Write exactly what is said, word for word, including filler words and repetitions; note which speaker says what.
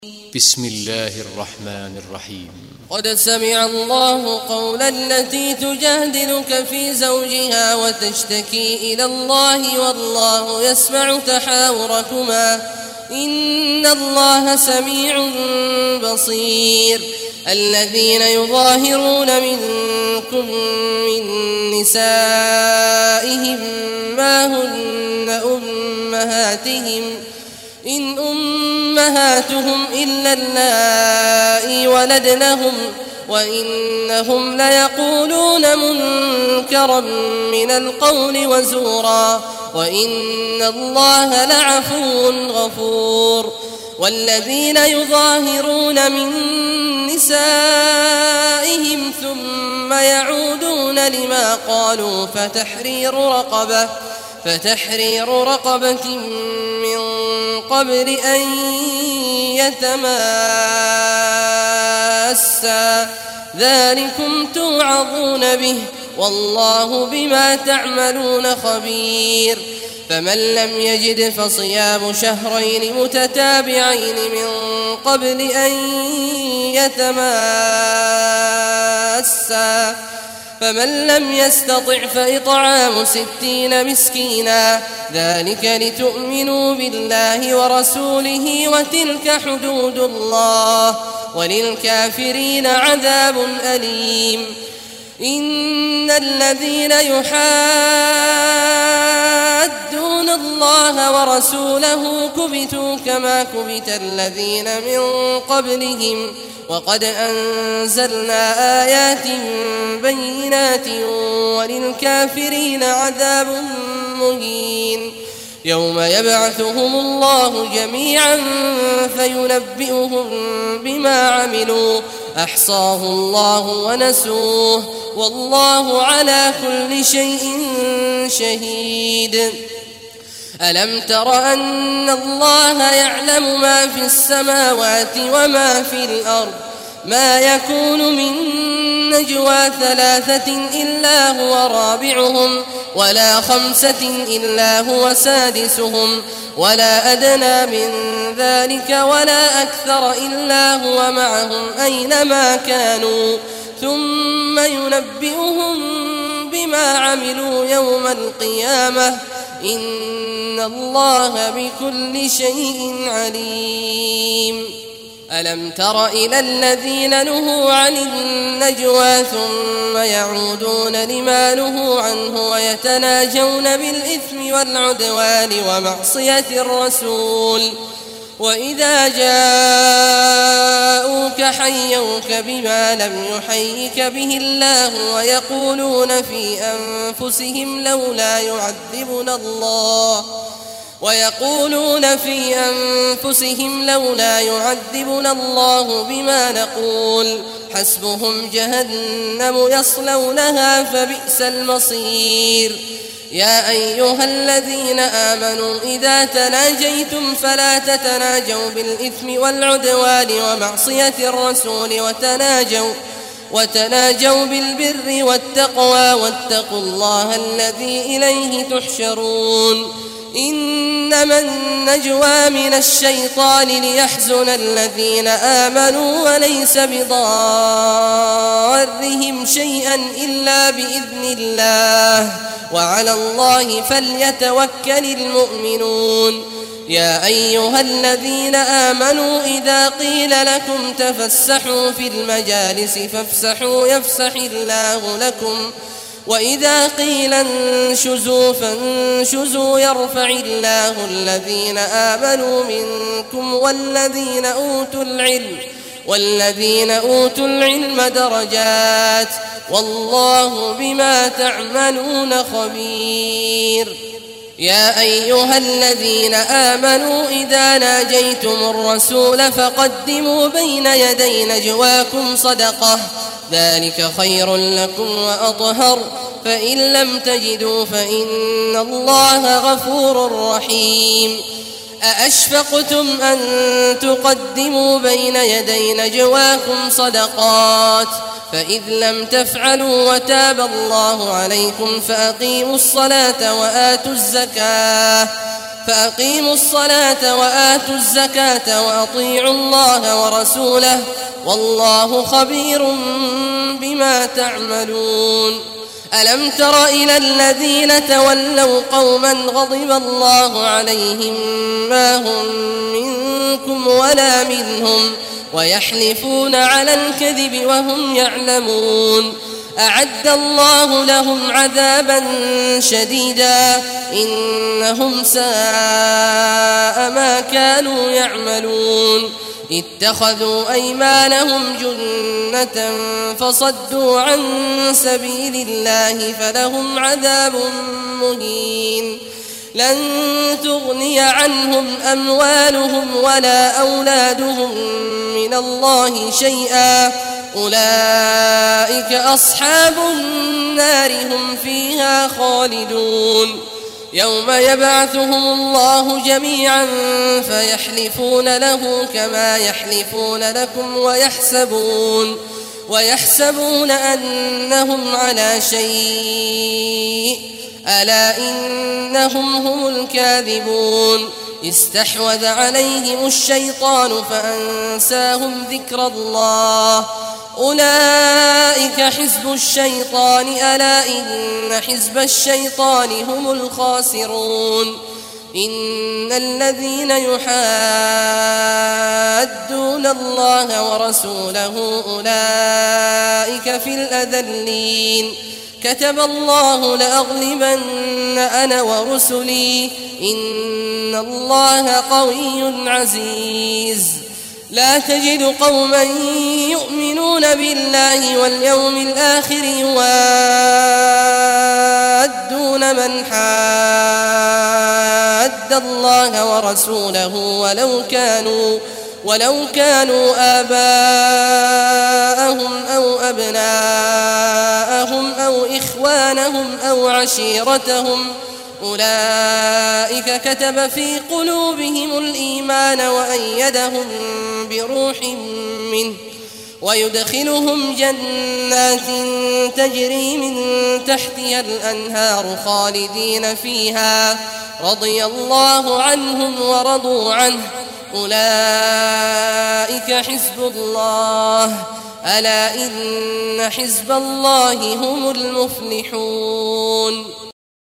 Speaker 1: بسم الله الرحمن الرحيم.
Speaker 2: قد سمع الله قول التي تجادلك في زوجها وتشتكي إلى الله والله يسمع تحاوركما إن الله سميع بصير. الذين يظاهرون منكم من نسائهم ما هن أمهاتهم إن أمهاتهم إلا اللائي ولدنهم وإنهم ليقولون منكرا من القول وزورا وإن الله لعفو غفور. والذين يظاهرون من نسائهم ثم يعودون لما قالوا فتحرير رقبة فتحرير رقبة من قبل أن يتماسا ذلكم توعظون به والله بما تعملون خبير. فمن لم يجد فصيام شهرين متتابعين من قبل أن يتماسا فمن لم يستطع فإطعام ستين مسكينا ذلك لتؤمنوا بالله ورسوله وتلك حدود الله وللكافرين عذاب أليم. إن الذين يحادون الله ورسوله كبتوا كما كبت الذين من قبلهم وقد أنزلنا آيات بينات وللكافرين عذاب مهين. يوم يبعثهم الله جميعا فينبئهم بما عملوا أحصاه الله ونسوه والله على كل شيء شهيد. ألم تر أن الله يعلم ما في السماوات وما في الأرض ما يكون من نجوى ثلاثة إلا هو رابعهم ولا خمسة إلا هو سادسهم ولا أدنى من ذلك ولا أكثر إلا هو معهم أينما كانوا ثم ينبئهم بما عملوا يوم القيامة إن الله بكل شيء عليم. ألم تر إلى الذين نهوا عن النجوى ثم يعودون لما نهوا عنه ويتناجون بالإثم والعدوان ومعصية الرسول وإذا جاءوك حيوك بما لم يحيك به الله ويقولون في أنفسهم لولا يعذبنا الله ويقولون في أنفسهم لولا يعذبنا الله بما نقول حسبهم جهنم يصلونها فبئس المصير. يا أيها الذين آمنوا إذا تناجيتم فلا تتناجوا بالإثم والعدوان ومعصية الرسول وتناجوا وتناجوا بالبر والتقوى واتقوا الله الذي إليه تحشرون. إنما النجوى من الشيطان ليحزن الذين آمنوا وليس بضارهم شيئا إلا بإذن الله وعلى الله فليتوكل المؤمنون. يا أيها الذين آمنوا إذا قيل لكم تفسحوا في المجالس فافسحوا يفسح الله لكم وإذا قيل انشزوا فانشزوا يرفع الله الذين آمنوا منكم والذين أوتوا العلم والذين أوتوا العلم درجات والله بما تعملون خبير. يا أيها الذين آمنوا إذا ناجيتم الرسول فقدموا بين يدي نجواكم صدقة ذلك خير لكم وأطهر فإن لم تجدوا فإن الله غفور رحيم. أأشفقتم أن تقدموا بين يدي نجواكم صدقات فإذ لم تفعلوا وتاب الله عليكم فأقيموا الصلاة وآتوا الزكاة فأقيموا الصلاة وآتوا الزكاة وأطيعوا الله ورسوله والله خبير بما تعملون. ألم تر إلى الذين تولوا قوما غضب الله عليهم ما هم منكم ولا منهم ويحلفون على الكذب وهم يعلمون أعد الله لهم عذابا شديدا إنهم ساء ما كانوا يعملون. اتخذوا أيمانهم جنة فصدوا عن سبيل الله فلهم عذاب مهين. لن تغني عنهم أموالهم ولا أولادهم من الله شيئا أولئك أصحاب النار هم فيها خالدون. يوم يبعثهم الله جميعا فيحلفون له كما يحلفون لكم ويحسبون ويحسبون أنهم على شيء ألا إنهم هم الكاذبون. استحوذ عليهم الشيطان فأنساهم ذكر الله أولئك حزب الشيطان ألا إن حزب الشيطان هم الخاسرون. إن الذين يحادون الله ورسوله أولئك في الأذلين. كتب الله لأغلبن أنا ورسلي إن الله قوي عزيز. لا تجد قوما يؤمنون بالله واليوم الآخر يوادون من حاد الله ورسوله ولو كانوا ولو كانوا آباءهم أو أبناءهم أو إخوانهم أو عشيرتهم أولئك كتب في قلوبهم الإيمان وأيدهم بروح منه ويدخلهم جنات تجري من تحتها الأنهار خالدين فيها رضي الله عنهم ورضوا عنه أولئك حزب الله ألا إن حزب الله هم المفلحون.